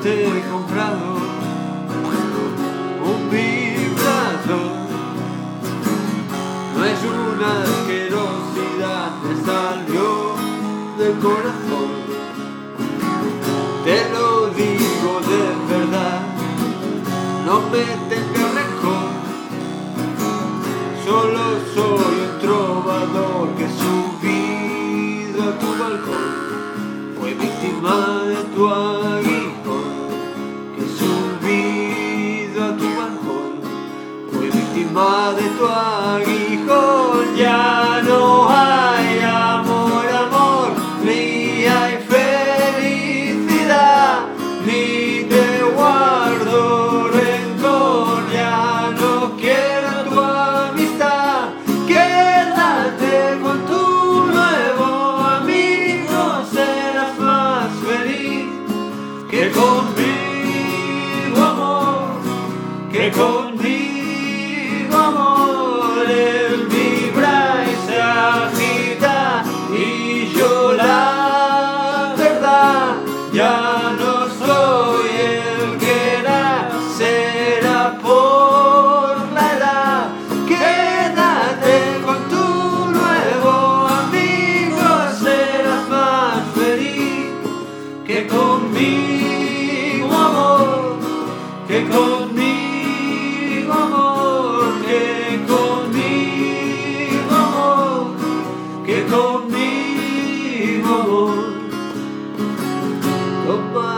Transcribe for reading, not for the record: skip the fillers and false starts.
te he comprado un vibrador. No es una asquerosidad, me salió del corazón. Te lo digo de verdad, no me tengas rencor. Solo soy un trovador que subido a tu balcón fue víctima de tu aguijón. Que subido a tu balcón fue víctima de tu aguijón. Ya no hay amor, amor, ni hay felicidad, ni te guardo rencor. Ya no quiero tu amistad, quédate con tu nuevo amigo, serás más feliz que conmigo, amor, que conmigo, amor. Él vibra y se agita y yo la verdad ya no soy el que era, será por la edad. Quédate con tu nuevo amigo, serás más feliz que conmigo, amor, que conmigo, amor, que conmigo, amor, que conmigo, amor. Toma